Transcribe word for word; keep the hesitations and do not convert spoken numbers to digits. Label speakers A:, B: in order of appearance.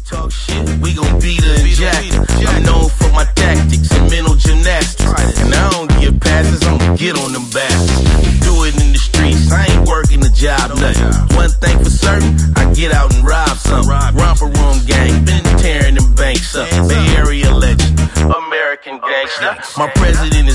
A: talk shit, we gon' beat her and jack her. I'm known for my tactics and mental gymnastics, and I don't give passes, I'ma get on them bastards. Do it in the streets, I ain't working the job, nothing. One thing for certain, I get out and rob something. Romper room gang, been tearing them banks up. Bay Area legend, American gangster. My president